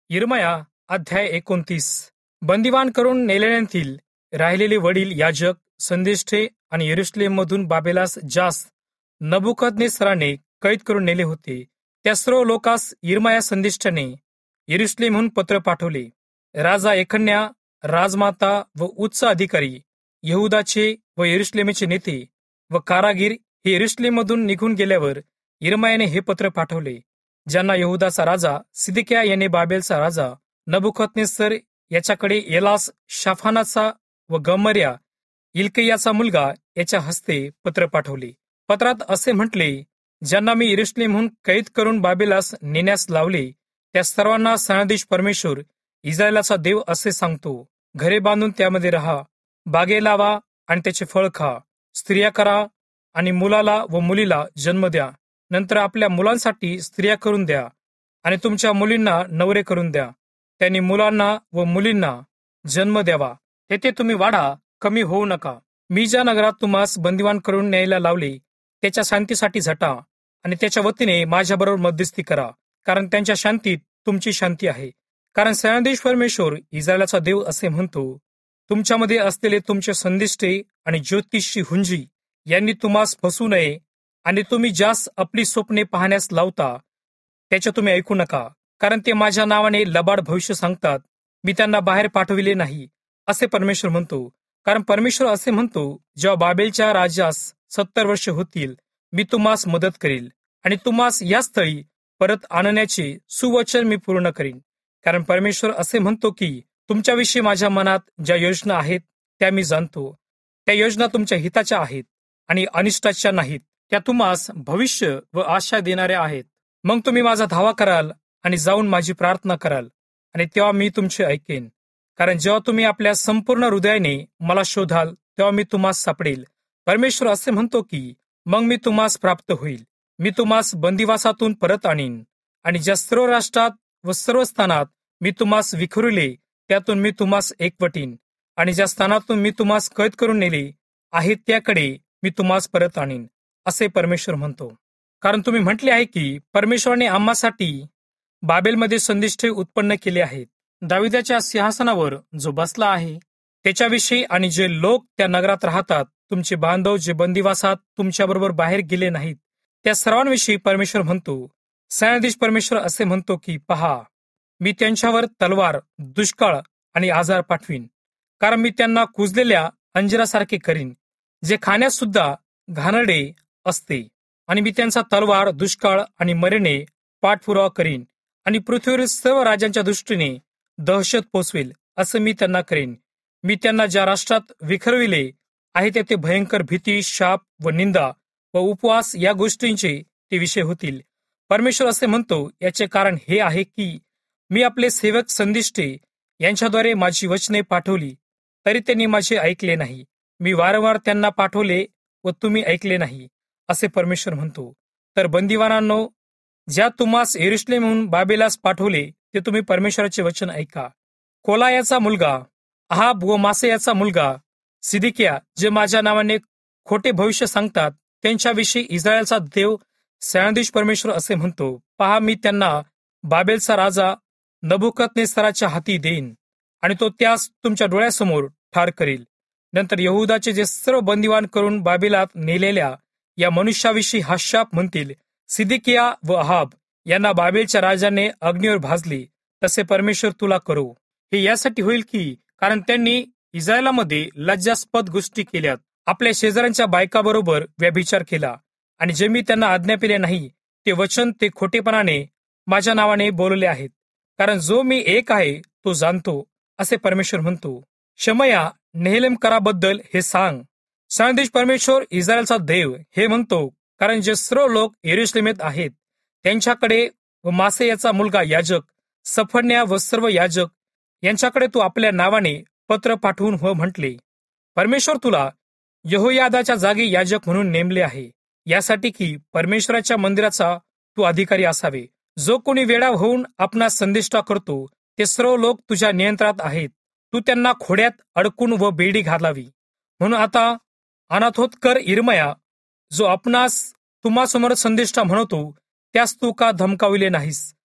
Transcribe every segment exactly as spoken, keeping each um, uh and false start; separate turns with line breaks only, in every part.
यिर्मया अध्याय एकोणतीस. बंदिवान करून नेलेल्यांतील राहिलेले वडील याजक, संदेष्टे आणि यरुशलेममधून बाबेलास ज्यास नबुकदनेस्सराने कैद करून नेले होते, त्या सर्व लोकास यिर्मया संदेष्टाने यरुशलेमहून पत्र पाठवले. राजा यखन्या, राजमाता व उच्च अधिकारी, यहुदाचे व यरुशलेमचे नेते व कारागीर हे यरुशलेममधून निघून गेल्यावर यिर्मयाने हे पत्र पाठवले, ज्यांना यहुदाचा राजा सिदकिय्या याने बाबेलचा राजा नबुकदनेस्सर याच्याकडे एलास, शाफानाचा व गमर्या, इल्कियाचा मुलगा याच्या हस्ते पत्र पाठवले. पत्रात असे म्हटले, ज्यांना मी यरुशलेमहून कैद करून बाबेलास नेण्यास लावले, त्या सर्वांना सैन्याधीश परमेश्वर इस्रायलाचा देव असे सांगतो, घरे बांधून त्यामध्ये राहा, बागे लावा आणि त्याचे फळ खा, स्त्रिया करा आणि मुलाला व मुलीला जन्म द्या. नंतर आपल्या मुलांसाठी स्त्रिया करून द्या आणि तुमच्या मुलींना नवरे करून द्या. त्यांनी मुलांना व मुलींना जन्म द्यावा. तेथे तुम्ही वाढा, कमी होऊ नका. मी ज्या नगरात तुम्हास बंदिवान करून न्यायला लावले, त्याच्या शांतीसाठी झटा आणि त्याच्या वतीने माझ्याबरोबर मध्यस्थी करा, कारण त्यांच्या शांतीत तुमची शांती आहे. कारण सैन्याधीश परमेश्वर इस्रायलाचा देव असे म्हणतो, तुमच्यामध्ये असलेले तुमचे संदिष्टे आणि ज्योतिषी हुंजी यांनी तुम्हास फसवू नये आणि तुम्ही ज्यास आपली स्वप्ने पाहण्यास लावता त्याचे तुम्ही ऐकू नका, कारण ते माझ्या नावाने लबाड भविष्य सांगतात. मी त्यांना बाहेर पाठविले नाही, असे परमेश्वर म्हणतो. कारण परमेश्वर असे म्हणतो, जेव्हा बाबेलच्या राजास सत्तर वर्ष होतील, मी तुम्हास मदत करील आणि तुम्हास या स्थळी परत आणण्याचे सुवचन मी पूर्ण करीन. कारण परमेश्वर असे म्हणतो की तुमच्याविषयी माझ्या मनात ज्या योजना आहेत त्या मी जाणतो. त्या योजना तुमच्या हिताच्या आहेत आणि अनिष्टाच्या नाहीत, त्या तुम्हास भविष्य व आशा देणाऱ्या आहेत. मग तुम्ही माझा धावा कराल आणि जाऊन माझी प्रार्थना कराल आणि तेव्हा मी तुमचे ऐकेन. कारण जेव्हा तुम्ही आपल्या संपूर्ण हृदयाने मला शोधाल, तेव्हा मी तुम्हास सापडेल. परमेश्वर असे म्हणतो की मग मी तुम्हास प्राप्त होईल. मी तुम्हास बंदिवासातून परत आणीन आणि ज्या सर्व राष्ट्रात व सर्व स्थानात मी तुम्हास विखुरले, त्यातून मी तुम्हास एकवटीन आणि ज्या स्थानातून मी तुम्हास कैद करून नेले आहे त्याकडे मी तुम्हास परत आणीन, असे परमेश्वर म्हणतो. कारण तुम्ही म्हटले आहे की परमेश्वराने आम्हासाठी बाबेलमध्ये संदिष्टे उत्पन्न केले आहेत. दाविदाच्या सिंहासनावर जो बसला आहे त्याच्याविषयी आणि जे लोक त्या नगरात राहतात, तुमचे बांधव जे बंदिवासात तुमच्याबरोबर बाहेर गेले नाहीत, त्या सर्वांविषयी परमेश्वर म्हणतो, सैन्याधीश परमेश्वर असे म्हणतो की पहा, मी त्यांच्यावर तलवार, दुष्काळ आणि आजार पाठवीन. कारण मी त्यांना कुजलेल्या अंजिरासारखे करीन, जे खाण्यास सुद्धा घाणेरडे असते. आणि मी त्यांचा तलवार, दुष्काळ आणि मरणे पाठपुरावा करीन आणि पृथ्वीवरील सर्व राजांच्या दृष्टीने दहशत पोचवेल, असं मी त्यांना करेन. मी त्यांना ज्या राष्ट्रात विखरविले आहे तेथे भयंकर भीती, शाप व निंदा व उपवास या गोष्टींचे ते विषय होतील. परमेश्वर असे म्हणतो, याचे कारण हे आहे की मी आपले सेवक संदिष्टे यांच्याद्वारे माझी वचने पाठवली, तरी त्यांनी माझे ऐकले नाही. मी वारंवार त्यांना पाठवले व तुम्ही ऐकले नाही, असे परमेश्वर म्हणतो. तर बंदिवानांनो, ज्या तुम्हास यरुशलेमहून बाबेलास पाठवले ते तुम्ही परमेश्वराचे वचन ऐका. कोलायाचा मुलगा अहाब व मासेयाचा मुलगा सिदकिय्या, जे माझ्या नावाने खोटे भविष्य सांगतात, त्यांच्याविषयी इस्रायलचा देव सैन्याधीश परमेश्वर असे म्हणतो, पहा, मी त्यांना बाबेलचा राजा नबुकदनेस्सराच्या हाती देईन आणि तो त्यास तुमच्या डोळ्यासमोर ठार करील. नंतर यहुदाचे जे सर्व बंदिवान करून बाबेलात नेलेल्या या मनुष्याविषयी हा शाप म्हणतील, सिदकिय्या व अहाब यांना बाबेलच्या राजाने अग्नीवर भाजले, तसे परमेश्वर तुला करो. हे यासाठी होईल की कारण त्यांनी इस्रायलामध्ये लज्जास्पद गोष्टी केल्यात, आपल्या शेजाऱ्यांच्या बायकाबरोबर व्यभिचार केला आणि जे मी त्यांना आज्ञापिले नाही ते वचन ते खोटेपणाने माझ्या नावाने बोलले आहेत. कारण जो मी एक आहे तो जाणतो, असे परमेश्वर म्हणतो. शमया, नेहेलेमकराबद्दल हे सांग, सैन्याधीश परमेश्वर इस्रायलचा देव हे म्हणतो, कारण जे सर्व लोक यरुशलेमेत आहेत त्यांच्याकडे व मासेयाचा मुलगा याजक, सफन्या व सर्व याजक यांच्याकडे तू आपल्या नावाने पत्र पाठवून हो म्हटले. परमेश्वर तुला यहोयादाच्या जागी याजक म्हणून नेमले आहे, यासाठी की परमेश्वराच्या मंदिराचा तू अधिकारी असावे. जो कोणी वेडा होऊन आपणास संदिष्टा करतो ते सर्व लोक तुझ्या नियंत्रणात आहेत. तू त्यांना खोड्यात अडकून व बेडी घालावी. म्हणून आता अनाथोतकर यिर्मया, जो आपणास तुम्हासमोर संदिष्टा म्हणतो, त्यास तू का धमकाविले नाहीस,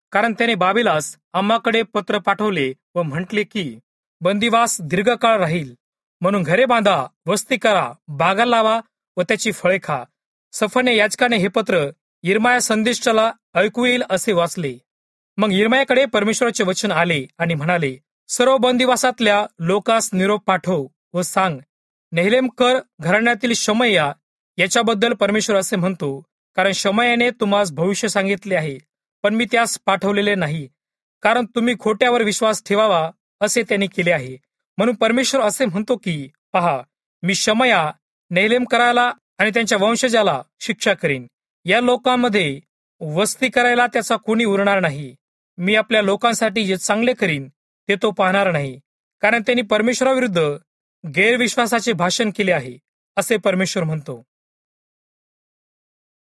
कारण त्याने बाबेलास आम्हाकडे पत्र पाठवले व म्हटले की बंदिवास दीर्घकाळ राहील, म्हणून घरे बांधा, वस्ती करा, बागा लावा व त्याची फळे खा. सफने याजकाने हे पत्र यिर्मया संदेष्टाला ऐकू येईल असे वाचले. मग यिर्मयाकडे परमेश्वराचे वचन आले आणि म्हणाले, सर्व बंदिवासातल्या लोकांस निरोप पाठव व सांग, नेहेलेमकर घराण्यातील शमया याच्याबद्दल परमेश्वर असे म्हणतो, कारण शमयाने तुम्हास भविष्य सांगितले आहे, पण मी त्यास पाठवलेले नाही, कारण तुम्ही खोट्यावर विश्वास ठेवावा असे त्यांनी केले आहे. म्हणून परमेश्वर असे म्हणतो की पहा, मी शमया नेहेलेमकराला आणि त्यांच्या वंशजाला शिक्षा करीन. या लोकांमध्ये वस्ती करायला त्याचा कोणी उरणार नाही. मी आपल्या लोकांसाठी जे चांगले करीन ते तो पाहणार नाही, कारण त्यांनी परमेश्वराविरुद्ध गैरविश्वासाचे भाषण केले आहे, असे परमेश्वर म्हणतो.